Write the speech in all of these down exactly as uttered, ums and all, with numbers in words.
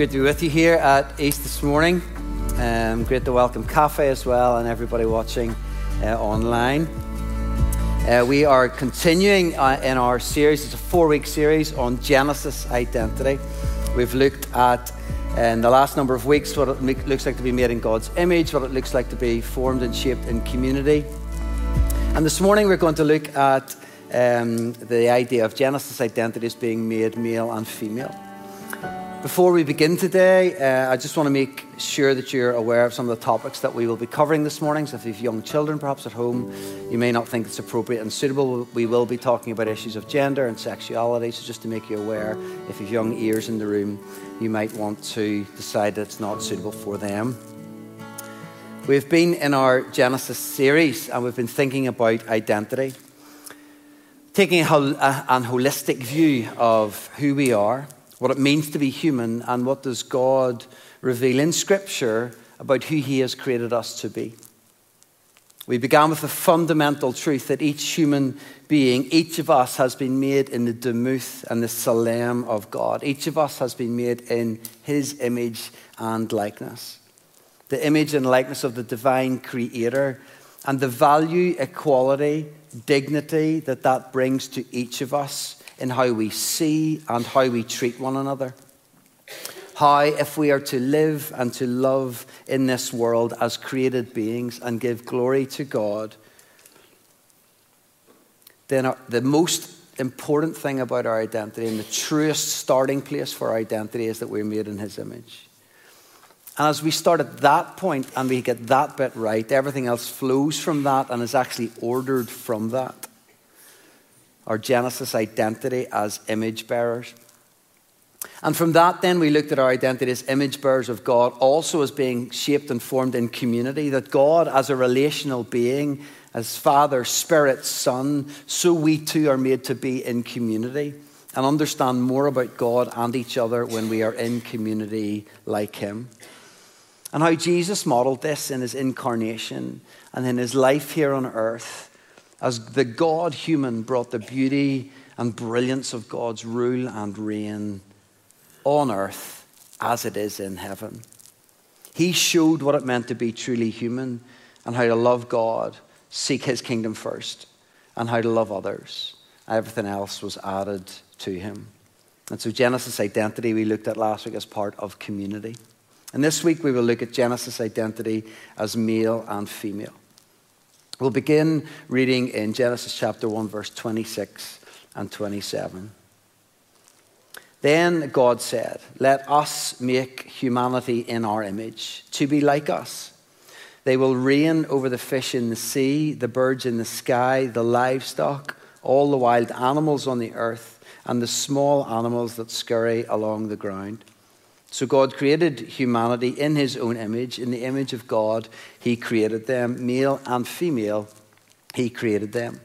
great to be with you here at East this morning. Um, great to welcome Cafe as well and everybody watching uh, online. Uh, we are continuing uh, in our series. It's a four-week series on Genesis identity. We've looked at, uh, in the last number of weeks, what it make, looks like to be made in God's image, what it looks like to be formed and shaped in community. And this morning we're going to look at um, the idea of Genesis identity as being made male and female. Before we begin today, uh, I just want to make sure that you're aware of some of the topics that we will be covering this morning. So if you have young children perhaps at home, you may not think it's appropriate and suitable. We will be talking about issues of gender and sexuality. So just to make you aware, if you have young ears in the room, you might want to decide that it's not suitable for them. We've been in our Genesis series and we've been thinking about identity, taking a, a, an holistic view of who we are, what it means to be human, and what does God reveal in Scripture about who He has created us to be. We began with the fundamental truth that each human being, each of us has been made in the demuth and the salem of God. Each of us has been made in His image and likeness. The image and likeness of the divine Creator, and the value, equality, dignity that that brings to each of us in how we see and how we treat one another. How, if we are to live and to love in this world as created beings and give glory to God, then our, the most important thing about our identity and the truest starting place for our identity is that we're made in His image. And as we start at that point and we get that bit right, everything else flows from that and is actually ordered from that. Our Genesis identity as image bearers. And from that then we looked at our identity as image bearers of God, also as being shaped and formed in community, that God as a relational being, as Father, Spirit, Son, so we too are made to be in community and understand more about God and each other when we are in community like Him. And how Jesus modeled this in His incarnation and in His life here on earth, as the God-human brought the beauty and brilliance of God's rule and reign on earth as it is in heaven. He showed what it meant to be truly human and how to love God, seek His kingdom first, and how to love others. Everything else was added to Him. And so Genesis identity we looked at last week as part of community. And this week we will look at Genesis identity as male and female. We'll begin reading in Genesis chapter one, verse twenty-six and twenty-seven. Then God said, "Let us make humanity in our image, to be like us. They will reign over the fish in the sea, the birds in the sky, the livestock, all the wild animals on the earth, and the small animals that scurry along the ground." So God created humanity in His own image. In the image of God, He created them. Male and female, He created them.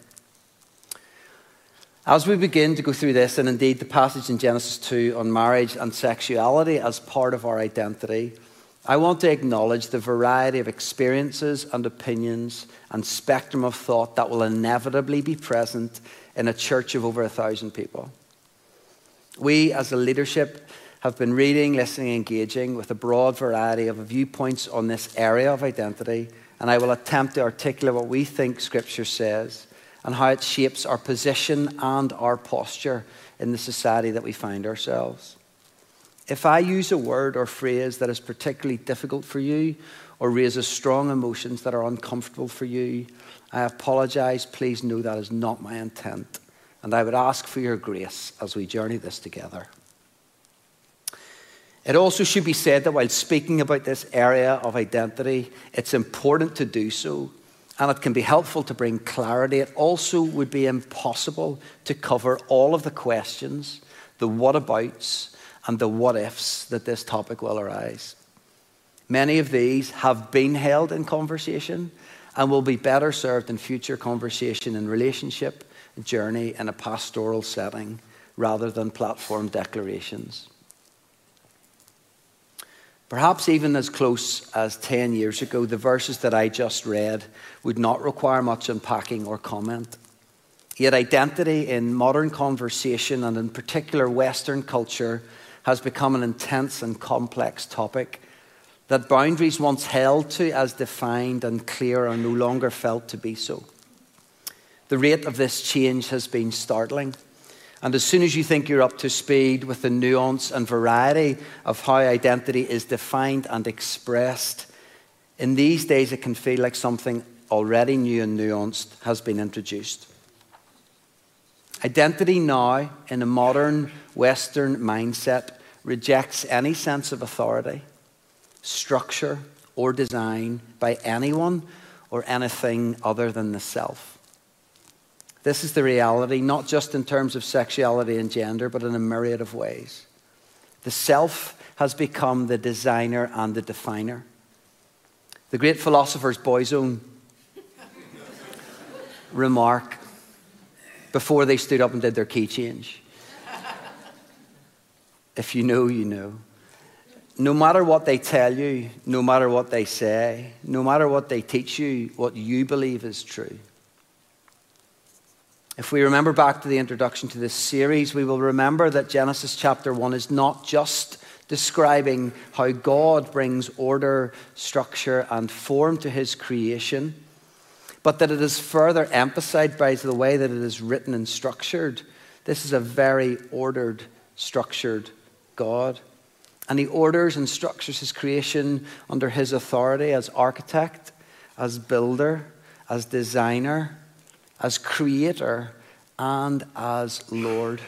As we begin to go through this, and indeed the passage in Genesis two on marriage and sexuality as part of our identity, I want to acknowledge the variety of experiences and opinions and spectrum of thought that will inevitably be present in a church of over a thousand people. We, as a leadership, have been reading, listening, engaging with a broad variety of viewpoints on this area of identity, and I will attempt to articulate what we think Scripture says and how it shapes our position and our posture in the society that we find ourselves. If I use a word or phrase that is particularly difficult for you or raises strong emotions that are uncomfortable for you, I apologize. Please know that is not my intent, and I would ask for your grace as we journey this together. It also should be said that while speaking about this area of identity, it's important to do so, and it can be helpful to bring clarity. It also would be impossible to cover all of the questions, the what-abouts, and the what-ifs that this topic will arise. Many of these have been held in conversation and will be better served in future conversation in relationship, journey, in a pastoral setting, rather than platform declarations. Perhaps even as close as ten years ago, the verses that I just read would not require much unpacking or comment. Yet identity in modern conversation and in particular Western culture has become an intense and complex topic that boundaries once held to as defined and clear are no longer felt to be so. The rate of this change has been startling. And as soon as you think you're up to speed with the nuance and variety of how identity is defined and expressed, in these days it can feel like something already new and nuanced has been introduced. Identity now, in a modern Western mindset, rejects any sense of authority, structure, or design by anyone or anything other than the self. This is the reality, not just in terms of sexuality and gender, but in a myriad of ways. The self has become the designer and the definer. The great philosopher's boyzone remark before they stood up and did their key change. If you know, you know. No matter what they tell you, no matter what they say, no matter what they teach you, what you believe is true. If we remember back to the introduction to this series, we will remember that Genesis chapter one is not just describing how God brings order, structure, and form to his creation, but that it is further emphasized by the way that it is written and structured. This is a very ordered, structured God. And he orders and structures his creation under his authority as architect, as builder, as designer, as creator, and as Lord.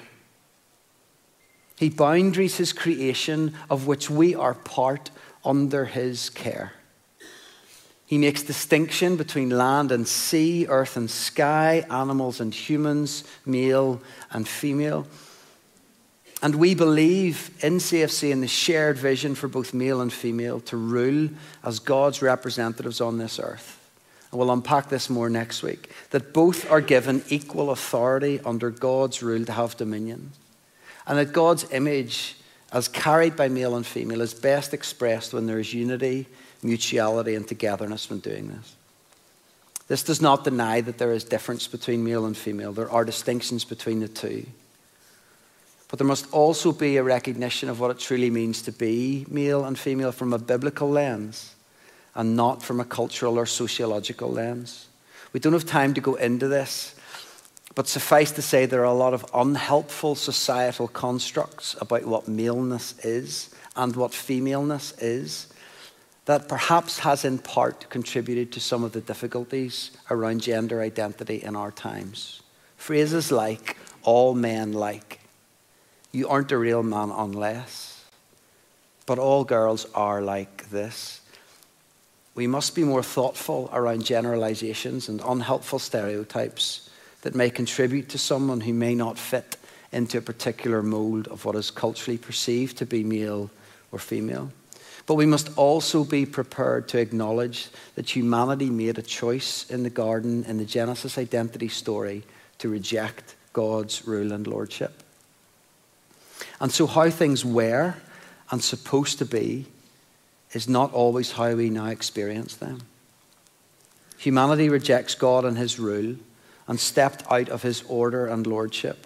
He boundaries his creation, of which we are part, under his care. He makes distinction between land and sea, earth and sky, animals and humans, male and female. And we believe in C F C in the shared vision for both male and female to rule as God's representatives on this earth. And we'll unpack this more next week. That both are given equal authority under God's rule to have dominion. And that God's image, as carried by male and female, is best expressed when there is unity, mutuality, and togetherness when doing this. This does not deny that there is difference between male and female. There are distinctions between the two. But there must also be a recognition of what it truly means to be male and female from a biblical lens and not from a cultural or sociological lens. We don't have time to go into this, but suffice to say there are a lot of unhelpful societal constructs about what maleness is and what femaleness is that perhaps has in part contributed to some of the difficulties around gender identity in our times. Phrases like, all men like, you aren't a real man unless, but all girls are like this. We must be more thoughtful around generalizations and unhelpful stereotypes that may contribute to someone who may not fit into a particular mold of what is culturally perceived to be male or female. But we must also be prepared to acknowledge that humanity made a choice in the garden, in the Genesis identity story, to reject God's rule and lordship. And so how things were and supposed to be is not always how we now experience them. Humanity rejects God and his rule and stepped out of his order and lordship.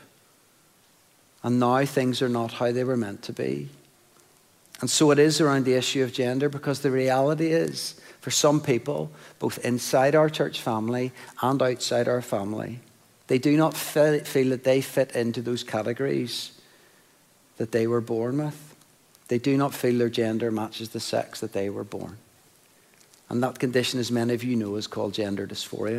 And now things are not how they were meant to be. And so it is around the issue of gender, because the reality is, for some people, both inside our church family and outside our family, they do not feel that they fit into those categories that they were born with. They do not feel their gender matches the sex that they were born. And that condition, as many of you know, is called gender dysphoria.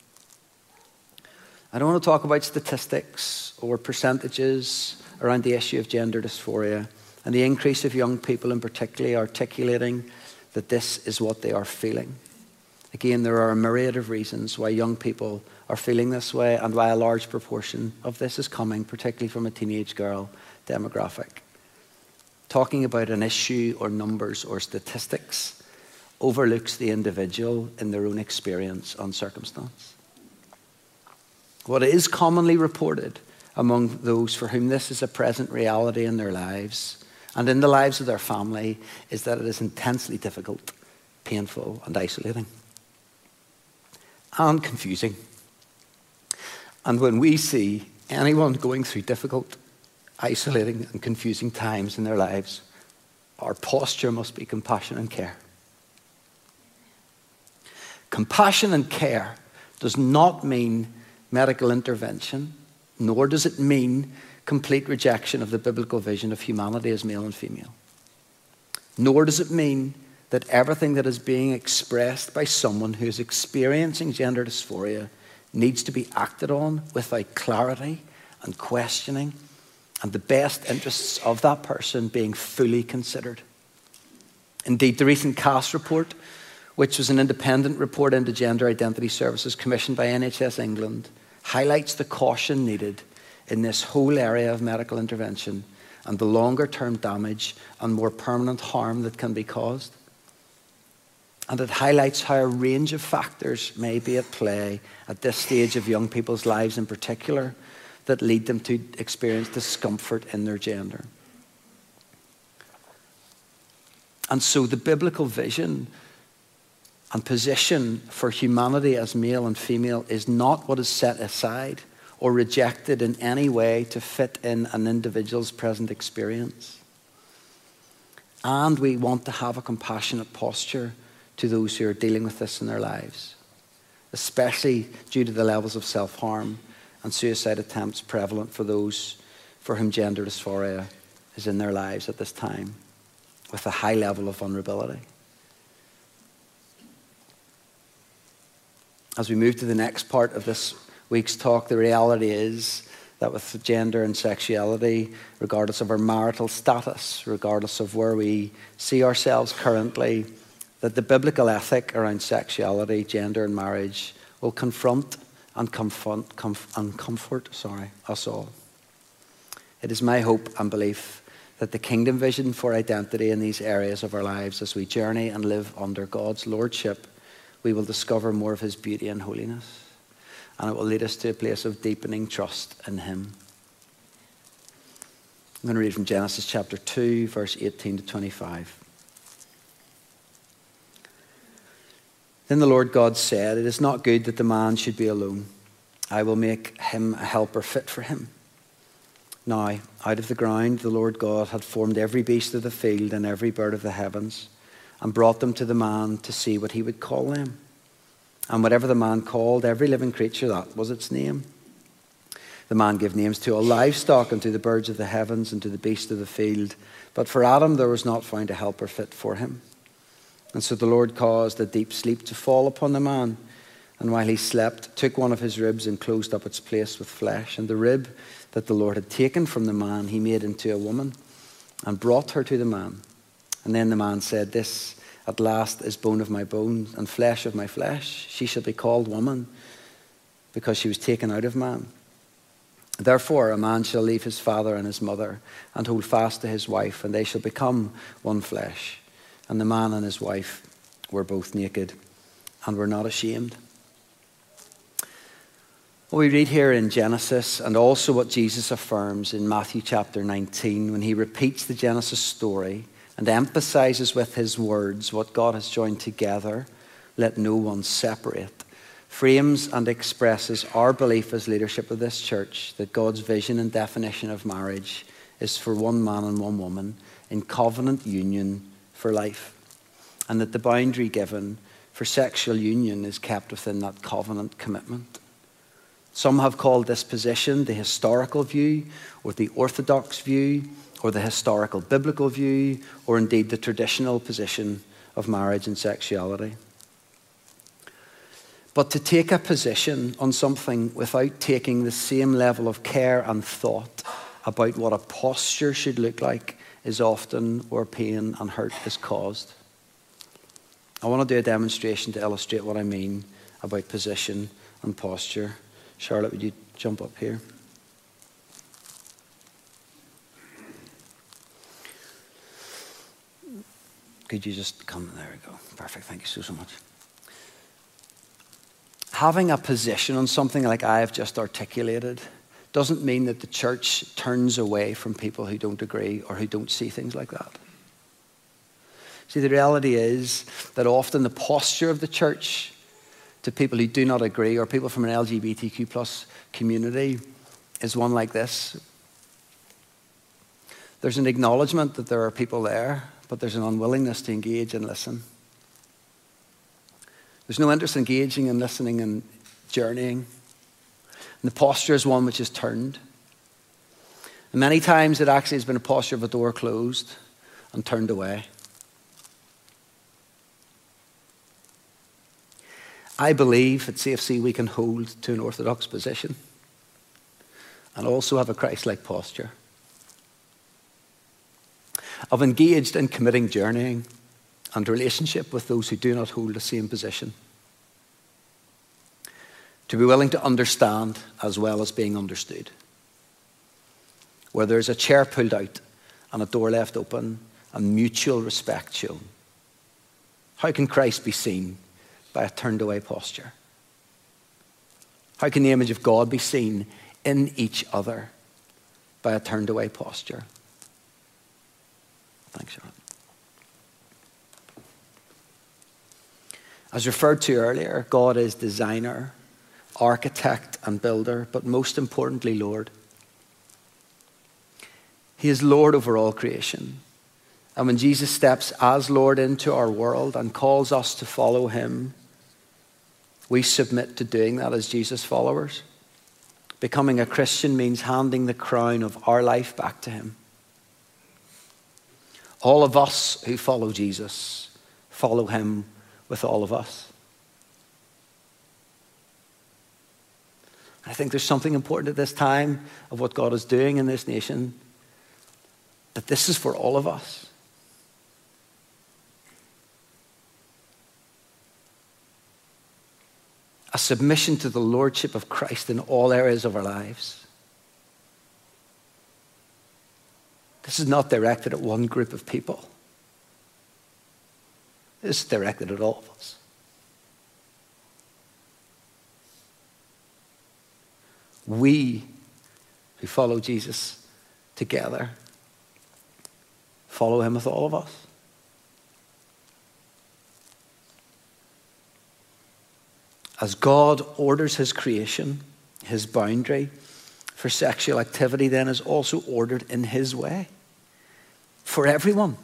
I don't want to talk about statistics or percentages around the issue of gender dysphoria and the increase of young people in particular articulating that this is what they are feeling. Again, there are a myriad of reasons why young people are feeling this way and why a large proportion of this is coming, particularly from a teenage girl demographic. Talking about an issue or numbers or statistics overlooks the individual in their own experience and circumstance. What is commonly reported among those for whom this is a present reality in their lives and in the lives of their family is that it is intensely difficult, painful, and isolating. And confusing. And when we see anyone going through difficult isolating and confusing times in their lives, our posture must be compassion and care. Compassion and care does not mean medical intervention, nor does it mean complete rejection of the biblical vision of humanity as male and female. Nor does it mean that everything that is being expressed by someone who is experiencing gender dysphoria needs to be acted on without clarity and questioning, and the best interests of that person being fully considered. Indeed, the recent C A S report, which was an independent report into gender identity services commissioned by N H S England, highlights the caution needed in this whole area of medical intervention and the longer-term damage and more permanent harm that can be caused. And it highlights how a range of factors may be at play at this stage of young people's lives in particular that lead them to experience discomfort in their gender. And so the biblical vision and position for humanity as male and female is not what is set aside or rejected in any way to fit in an individual's present experience. And we want to have a compassionate posture to those who are dealing with this in their lives, especially due to the levels of self-harm and suicide attempts prevalent for those for whom gender dysphoria is in their lives at this time, with a high level of vulnerability. As we move to the next part of this week's talk, the reality is that with gender and sexuality, regardless of our marital status, regardless of where we see ourselves currently, that the biblical ethic around sexuality, gender and marriage will confront and comfort, comf- and comfort sorry, us all. It is my hope and belief that the kingdom vision for identity in these areas of our lives as we journey and live under God's lordship, we will discover more of his beauty and holiness. And it will lead us to a place of deepening trust in him. I'm going to read from Genesis chapter two, verse eighteen to twenty-five. Then the Lord God said, "It is not good that the man should be alone. I will make him a helper fit for him." Now, out of the ground the Lord God had formed every beast of the field and every bird of the heavens, and brought them to the man to see what he would call them. And whatever the man called every living creature, that was its name. The man gave names to all livestock and to the birds of the heavens and to the beasts of the field. But for Adam there was not found a helper fit for him. And so the Lord caused a deep sleep to fall upon the man, and while he slept, took one of his ribs and closed up its place with flesh. And the rib that the Lord had taken from the man he made into a woman, and brought her to the man. And then the man said, "This at last is bone of my bones and flesh of my flesh. She shall be called woman, because she was taken out of man. Therefore a man shall leave his father and his mother, and hold fast to his wife, and they shall become one flesh. And the man and his wife were both naked, and were not ashamed." What we read here in Genesis, and also what Jesus affirms in Matthew chapter nineteen, when he repeats the Genesis story and emphasizes with his words what God has joined together, let no one separate, frames and expresses our belief as leadership of this church that God's vision and definition of marriage is for one man and one woman in covenant union for life, and that the boundary given for sexual union is kept within that covenant commitment. Some have called this position the historical view, or the orthodox view, or the historical biblical view, or indeed the traditional position of marriage and sexuality. But to take a position on something without taking the same level of care and thought about what a posture should look like is often where pain and hurt is caused. I want to do a demonstration to illustrate what I mean about position and posture. Charlotte, would you jump up here? Could you just come? There we go. Perfect. Thank you so, so much. Having a position on something like I have just articulated doesn't mean that the church turns away from people who don't agree or who don't see things like that. See, the reality is that often the posture of the church to people who do not agree, or people from an L G B T Q plus community, is one like this. There's an acknowledgement that there are people there, but there's an unwillingness to engage and listen. There's no interest in engaging and listening and journeying. And the posture is one which is turned. And many times it actually has been a posture of a door closed and turned away. I believe at C F C we can hold to an orthodox position and also have a Christ-like posture of engaged and committing journeying and relationship with those who do not hold the same position. To be willing to understand as well as being understood. Where there's a chair pulled out and a door left open and mutual respect shown. How can Christ be seen by a turned away posture? How can the image of God be seen in each other by a turned away posture? Thanks, Charlotte. As referred to earlier, God is designer, architect and builder, but most importantly, Lord. He is Lord over all creation. And when Jesus steps as Lord into our world and calls us to follow him, we submit to doing that as Jesus followers. Becoming a Christian means handing the crown of our life back to him. All of us who follow Jesus follow him with all of us. I think there's something important at this time of what God is doing in this nation, that this is for all of us. A submission to the lordship of Christ in all areas of our lives. This is not directed at one group of people. This is directed at all of us. We who follow Jesus together follow him with all of us. As God orders his creation, his boundary for sexual activity then is also ordered in his way for everyone.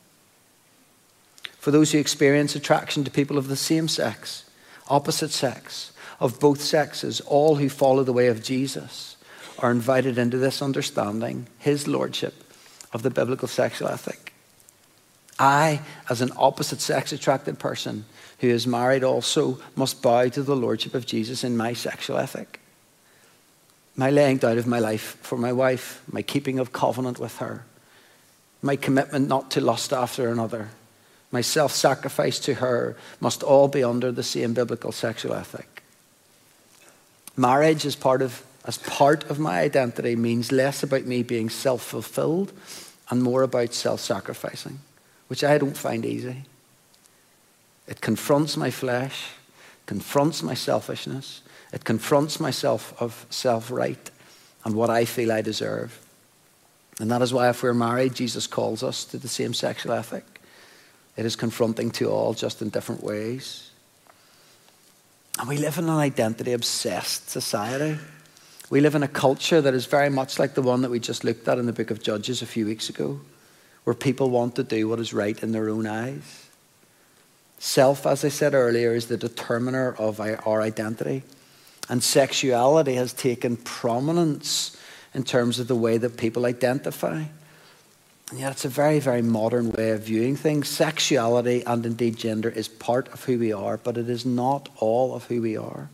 For those who experience attraction to people of the same sex, opposite sex, of both sexes, all who follow the way of Jesus are invited into this understanding, his lordship of the biblical sexual ethic. I, as an opposite sex attracted person who is married, also must bow to the lordship of Jesus in my sexual ethic. My laying down of my life for my wife, my keeping of covenant with her, my commitment not to lust after another, my self-sacrifice to her must all be under the same biblical sexual ethic. Marriage as part of, as part of my identity means less about me being self-fulfilled and more about self-sacrificing, which I don't find easy. It confronts my flesh, confronts my selfishness, it confronts myself of self-right and what I feel I deserve. And that is why if we're married, Jesus calls us to the same sexual ethic. It is confronting to all, just in different ways. And we live in an identity-obsessed society. We live in a culture that is very much like the one that we just looked at in the book of Judges a few weeks ago, where people want to do what is right in their own eyes. Self, as I said earlier, is the determiner of our identity. And sexuality has taken prominence in terms of the way that people identify. And yet it's a very, very modern way of viewing things. Sexuality and indeed gender is part of who we are, but it is not all of who we are.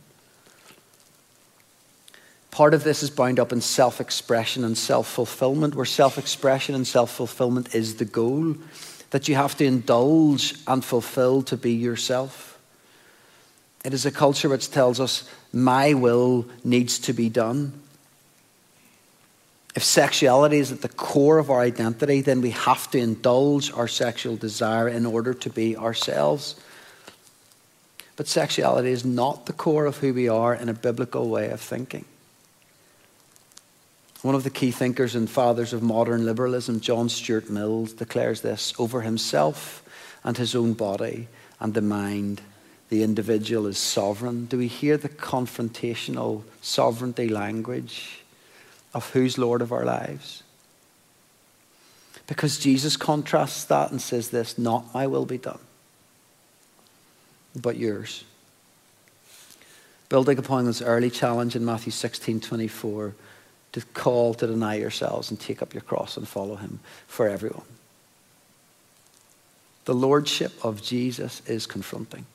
Part of this is bound up in self-expression and self-fulfillment, where self-expression and self-fulfillment is the goal, that you have to indulge and fulfill to be yourself. It is a culture which tells us my will needs to be done. If sexuality is at the core of our identity, then we have to indulge our sexual desire in order to be ourselves. But sexuality is not the core of who we are in a biblical way of thinking. One of the key thinkers and fathers of modern liberalism, John Stuart Mill, declares this: over himself and his own body and the mind, the individual is sovereign. Do we hear the confrontational sovereignty language of who's Lord of our lives? Because Jesus contrasts that and says this, not my will be done, but yours. Building upon this early challenge in Matthew sixteen twenty-four, to call to deny yourselves and take up your cross and follow him for everyone. The lordship of Jesus is confronting.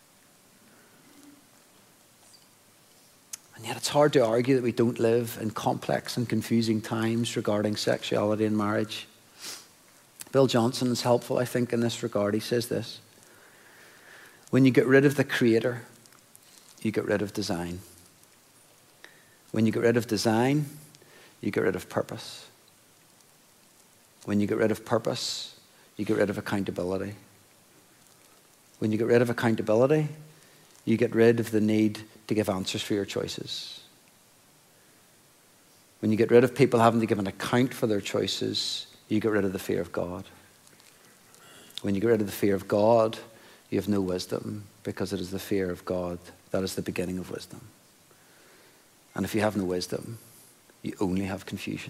And yet it's hard to argue that we don't live in complex and confusing times regarding sexuality and marriage. Bill Johnson is helpful, I think, in this regard. He says this: when you get rid of the creator, you get rid of design. When you get rid of design, you get rid of purpose. When you get rid of purpose, you get rid of accountability. When you get rid of accountability, you get rid of the need to give answers for your choices. When you get rid of people having to give an account for their choices, you get rid of the fear of God. When you get rid of the fear of God, you have no wisdom, because it is the fear of God that is the beginning of wisdom. And if you have no wisdom, you only have confusion.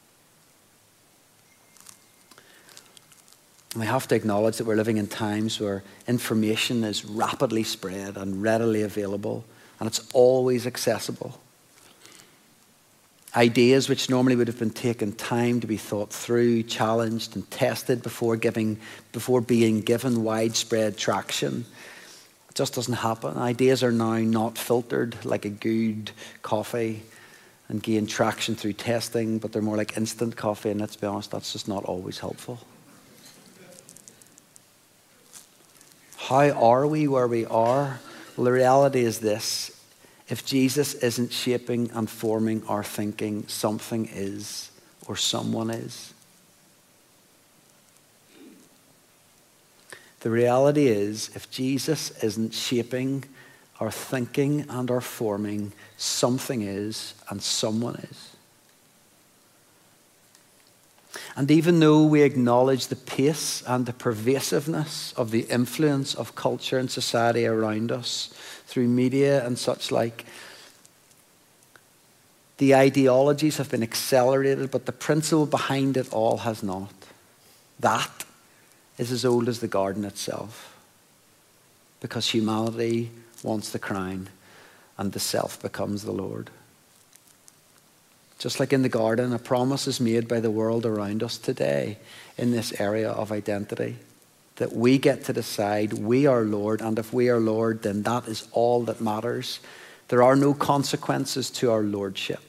And we have to acknowledge that we're living in times where information is rapidly spread and readily available, and it's always accessible. Ideas which normally would have been taken time to be thought through, challenged and tested before giving, before being given widespread traction, it just doesn't happen. Ideas are now not filtered like a good coffee and gain traction through testing, but they're more like instant coffee, and let's be honest, that's just not always helpful. How are we where we are? Well, the reality is this: if Jesus isn't shaping and forming our thinking, something is, or someone is. The reality is, if Jesus isn't shaping our thinking and our forming, something is, and someone is. And even though we acknowledge the pace and the pervasiveness of the influence of culture and society around us through media and such like, the ideologies have been accelerated, but the principle behind it all has not. That is as old as the garden itself, because humanity wants the crown and the self becomes the Lord. Just like in the garden, a promise is made by the world around us today in this area of identity, that we get to decide we are Lord, and if we are Lord, then that is all that matters. There are no consequences to our lordship.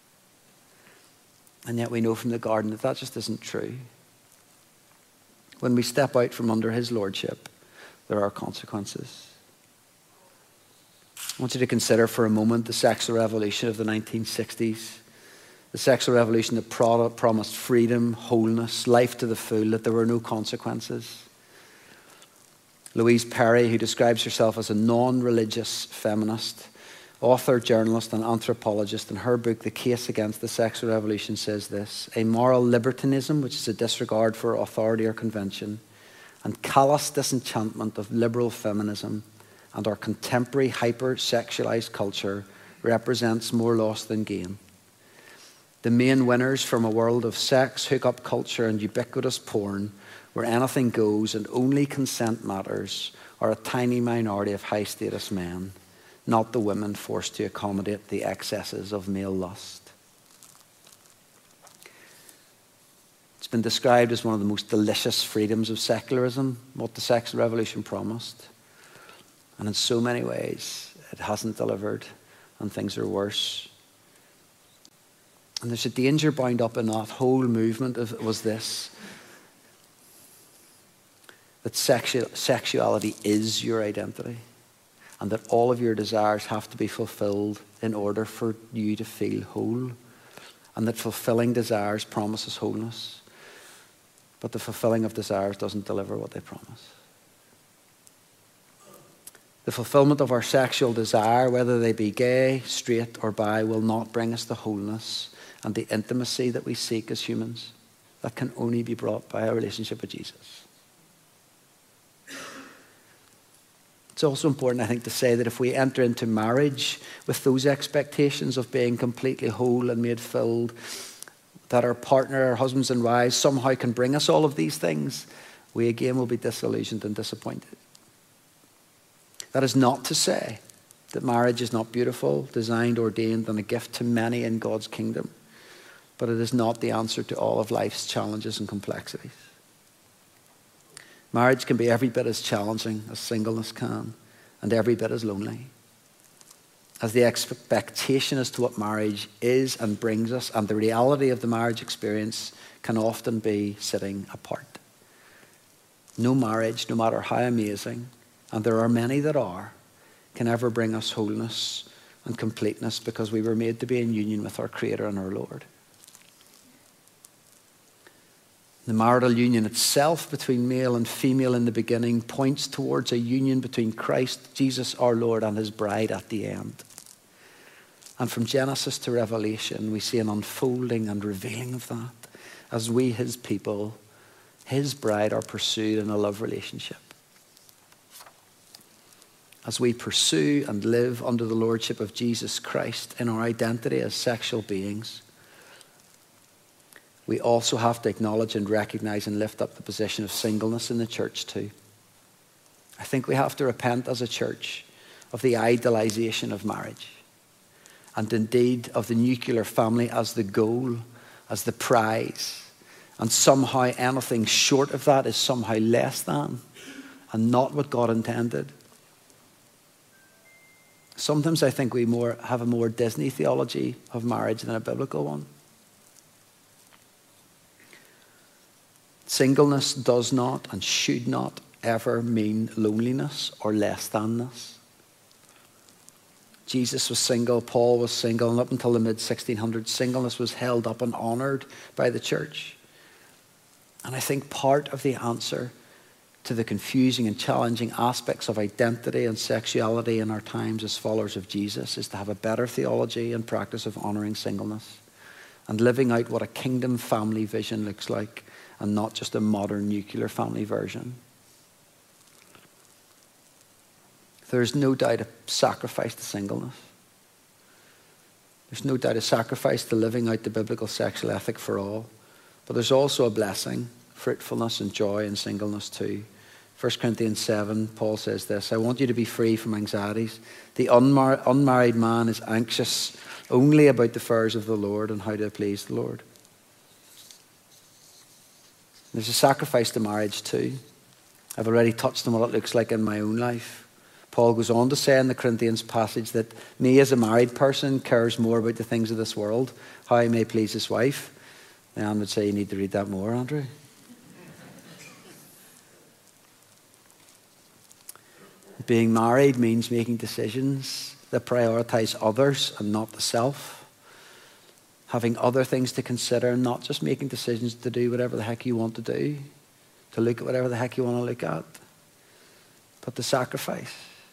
And yet we know from the garden that that just isn't true. When we step out from under his lordship, there are consequences. I want you to consider for a moment the sexual revolution of the nineteen sixties. The sexual revolution that pro- promised freedom, wholeness, life to the full, that there were no consequences. Louise Perry, who describes herself as a non-religious feminist, author, journalist, and anthropologist, in her book, The Case Against the Sexual Revolution, says this: a moral libertinism, which is a disregard for authority or convention, and callous disenchantment of liberal feminism and our contemporary hyper-sexualized culture represents more loss than gain. The main winners from a world of sex, hookup culture, and ubiquitous porn, where anything goes and only consent matters, are a tiny minority of high-status men, not the women forced to accommodate the excesses of male lust. It's been described as one of the most delicious freedoms of secularism, what the sexual revolution promised. And in so many ways, it hasn't delivered, and things are worse. And there's a danger bound up in that whole movement of, was this, that sexu- sexuality is your identity, and that all of your desires have to be fulfilled in order for you to feel whole, and that fulfilling desires promises wholeness, but the fulfilling of desires doesn't deliver what they promise. The fulfillment of our sexual desire, whether they be gay, straight, or bi, will not bring us the wholeness and the intimacy that we seek as humans. That can only be brought by a relationship with Jesus. It's also important, I think, to say that if we enter into marriage with those expectations of being completely whole and made filled, that our partner, our husbands and wives, somehow can bring us all of these things, we again will be disillusioned and disappointed. That is not to say that marriage is not beautiful, designed, ordained, and a gift to many in God's kingdom, but it is not the answer to all of life's challenges and complexities. Marriage can be every bit as challenging as singleness can, and every bit as lonely, as the expectation as to what marriage is and brings us and the reality of the marriage experience can often be sitting apart. No marriage, no matter how amazing, and there are many that are, can ever bring us wholeness and completeness, because we were made to be in union with our Creator and our Lord. The marital union itself between male and female in the beginning points towards a union between Christ, Jesus our Lord, and his bride at the end. And from Genesis to Revelation, we see an unfolding and revealing of that as we, his people, his bride, are pursued in a love relationship. As we pursue and live under the lordship of Jesus Christ in our identity as sexual beings, we also have to acknowledge and recognize and lift up the position of singleness in the church too. I think we have to repent as a church of the idolization of marriage, and indeed of the nuclear family as the goal, as the prize, and somehow anything short of that is somehow less than and not what God intended. Sometimes I think we more have a more Disney theology of marriage than a biblical one. Singleness does not and should not ever mean loneliness or less thanness. Jesus was single, Paul was single, and up until the mid sixteen hundreds, singleness was held up and honoured by the church. And I think part of the answer to the confusing and challenging aspects of identity and sexuality in our times as followers of Jesus is to have a better theology and practice of honouring singleness and living out what a kingdom family vision looks like, and not just a modern nuclear family version. There's no doubt a sacrifice to singleness. There's no doubt a sacrifice to living out the biblical sexual ethic for all. But there's also a blessing, fruitfulness and joy in singleness too. First Corinthians seven, Paul says this: I want you to be free from anxieties. The unmar- unmarried man is anxious only about the affairs of the Lord and how to please the Lord. There's a sacrifice to marriage too. I've already touched on what it looks like in my own life. Paul goes on to say in the Corinthians passage that me as a married person cares more about the things of this world, how I may please his wife. Anne would say you need to read that more, Andrew. Being married means making decisions that prioritise others and not the self. Having other things to consider, not just making decisions to do whatever the heck you want to do, to look at whatever the heck you want to look at, but to sacrifice.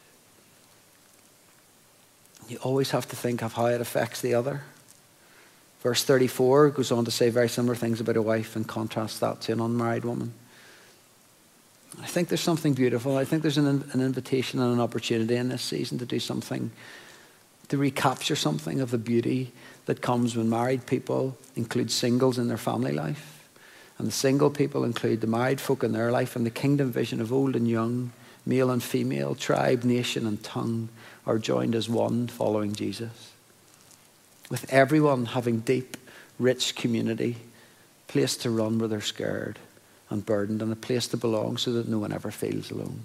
You always have to think of how it affects the other. Verse thirty-four goes on to say very similar things about a wife and contrasts that to an unmarried woman. I think there's something beautiful. I think there's an, an invitation and an opportunity in this season to do something, to recapture something of the beauty that comes when married people include singles in their family life. And the single people include the married folk in their life, and the kingdom vision of old and young, male and female, tribe, nation and tongue are joined as one following Jesus. With everyone having deep, rich community, place to run where they're scared and burdened, and a place to belong so that no one ever feels alone.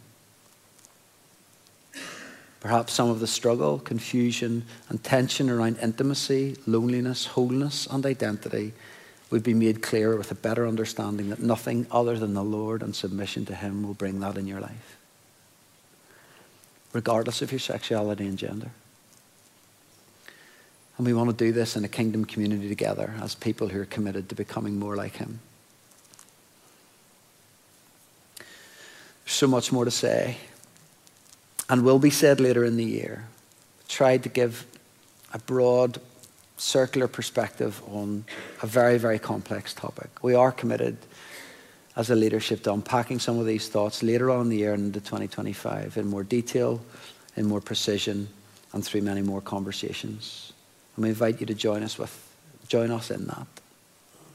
Perhaps some of the struggle, confusion, and tension around intimacy, loneliness, wholeness, and identity would be made clearer with a better understanding that nothing other than the Lord and submission to him will bring that in your life, regardless of your sexuality and gender. And we want to do this in a kingdom community together as people who are committed to becoming more like him. There's so much more to say, and will be said later in the year. Tried to give a broad, circular perspective on a very, very complex topic. We are committed as a leadership to unpacking some of these thoughts later on in the year and into twenty twenty-five in more detail, in more precision, and through many more conversations. And we invite you to join us with, join us in that.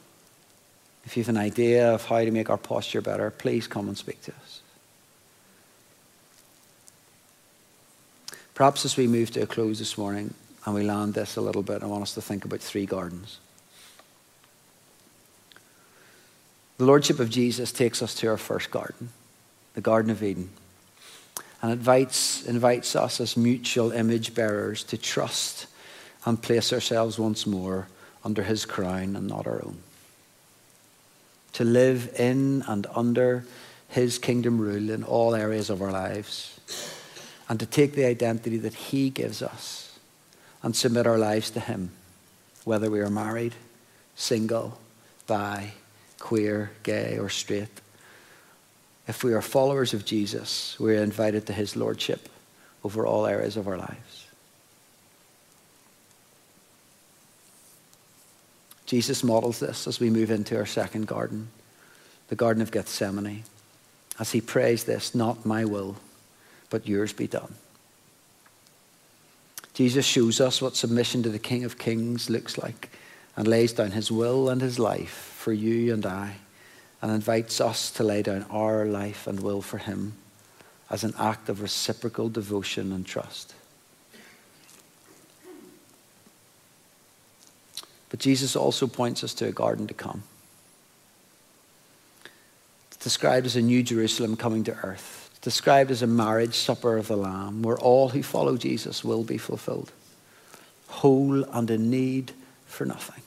If you have an idea of how to make our posture better, please come and speak to us. Perhaps as we move to a close this morning and we land this a little bit, I want us to think about three gardens. The Lordship of Jesus takes us to our first garden, the Garden of Eden, and invites, invites us as mutual image bearers to trust and place ourselves once more under his crown and not our own. To live in and under his kingdom rule in all areas of our lives, and to take the identity that he gives us and submit our lives to him, whether we are married, single, bi, queer, gay, or straight. If we are followers of Jesus, we are invited to his lordship over all areas of our lives. Jesus models this as we move into our second garden, the Garden of Gethsemane, as he prays this, not my will, but yours be done. Jesus shows us what submission to the King of Kings looks like and lays down his will and his life for you and I, and invites us to lay down our life and will for him as an act of reciprocal devotion and trust. But Jesus also points us to a garden to come. It's described as a new Jerusalem coming to earth. It's described as a marriage supper of the Lamb, where all who follow Jesus will be fulfilled, whole and in need for nothing.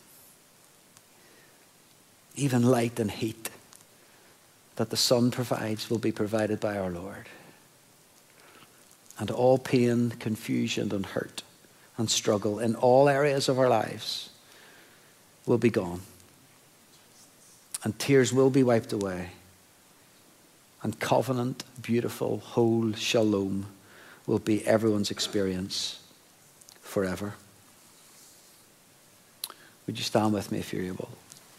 Even light and heat that the sun provides will be provided by our Lord. And all pain, confusion, and hurt and struggle in all areas of our lives will be gone. And tears will be wiped away. And covenant, beautiful, whole shalom will be everyone's experience forever. Would you stand with me if you're able?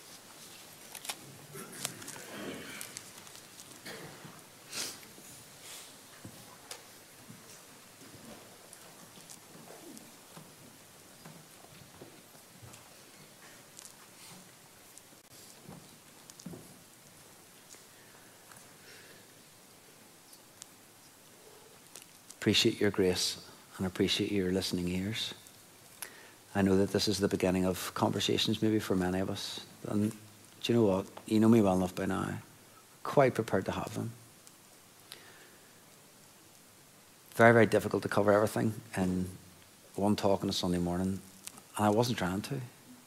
Appreciate your grace and appreciate your listening ears. I know that this is the beginning of conversations maybe for many of us. And do you know what? You know me well enough by now. I'm quite prepared to have them. Very, very difficult to cover everything in one talk on a Sunday morning. And I wasn't trying to.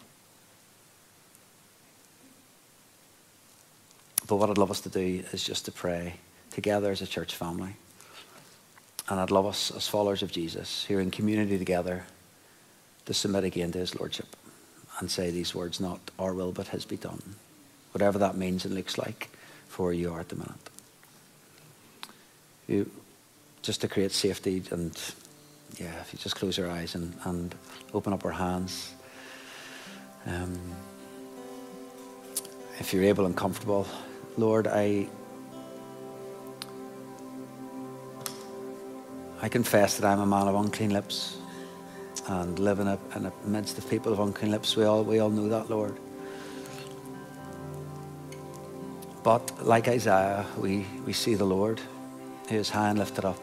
But what I'd love us to do is just to pray together as a church family. And I'd love us as followers of Jesus, who are in community together, to submit again to his lordship and say these words, not our will, but his be done. Whatever that means and looks like for where you are at the minute. You, just to create safety and, yeah, if you just close our eyes and, and open up our hands. Um, if you're able and comfortable, Lord, I... I confess that I'm a man of unclean lips and live in a, in a midst of people of unclean lips. We all, we all know that, Lord. But like Isaiah, we, we see the Lord, who is high and lifted up.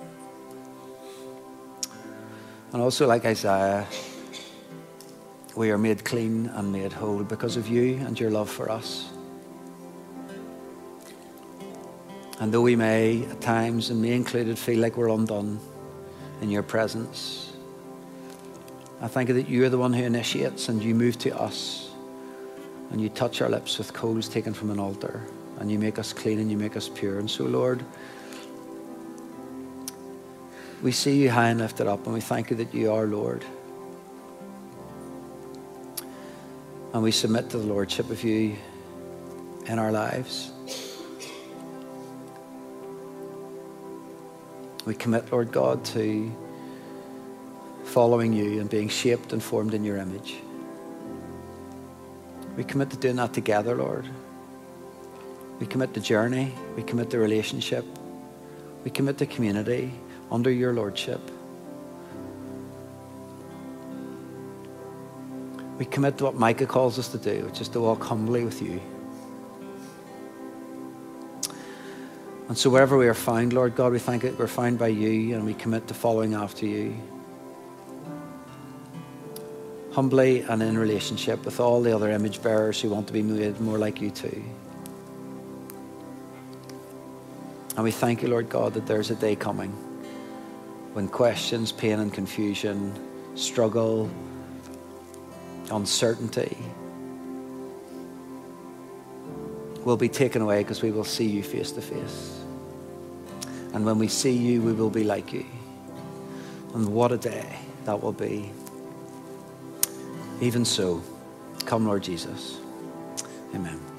And also like Isaiah, we are made clean and made whole because of you and your love for us. And though we may, at times, and me included, feel like we're undone in your presence, I thank you that you are the one who initiates and you move to us and you touch our lips with coals taken from an altar and you make us clean and you make us pure. And so, Lord, we see you high and lifted up and we thank you that you are Lord. And we submit to the lordship of you in our lives. We commit, Lord God, to following you and being shaped and formed in your image. We commit to doing that together, Lord. We commit to journey. We commit to relationship. We commit to community under your lordship. We commit to what Micah calls us to do, which is to walk humbly with you And so wherever we are found, Lord God, we thank that we're found by you, and we commit to following after you, humbly and in relationship with all the other image bearers who want to be made more like you too. And we thank you, Lord God, that there's a day coming when questions, pain and confusion, struggle, uncertainty will be taken away, because we will see you face to face. And when we see you, we will be like you. And what a day that will be. Even so, come, Lord Jesus. Amen.